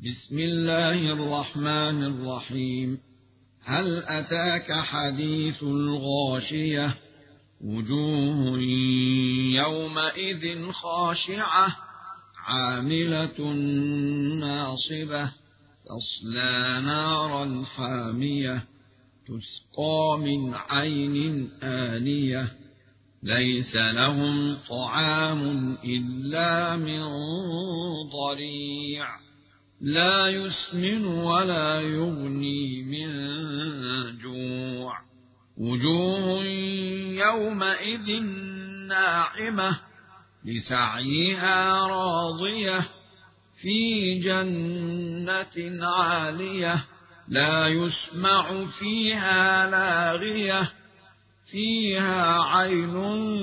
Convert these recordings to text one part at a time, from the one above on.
بسم الله الرحمن الرحيم. هل أتاك حديث الغاشية؟ وجوه يومئذ خاشعة عاملة ناصبة تصلى نارا حامية تسقى من عين آنية ليس لهم طعام إلا من ضريع لا يسمن ولا يغني من جوع. وجوه يومئذ ناعمة لسعيها راضية في جنة عالية لا يسمع فيها لاغية فيها عين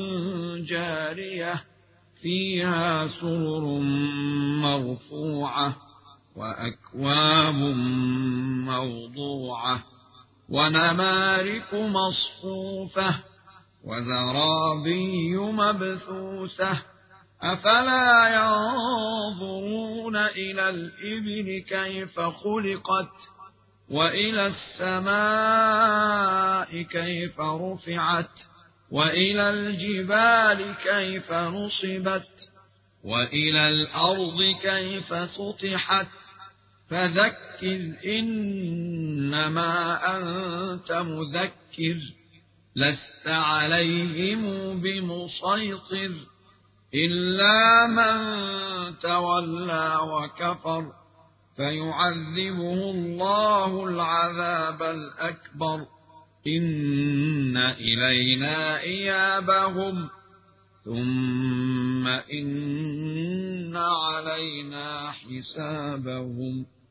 جارية فيها سرر مرفوعة وأكواب موضوعة ونمارق مصفوفة وزرابي مبثوثة أفلا ينظرون إلى الإبل كيف خلقت وإلى السماء كيف رفعت وإلى الجبال كيف نصبت وإلى الأرض كيف سطحت فذكر إنما أنت مذكر لست عليهم بمسيطر إلا من تولى وكفر فيعذبه الله العذاب الأكبر إن إلينا إيابهم ثم إن علينا حسابهم.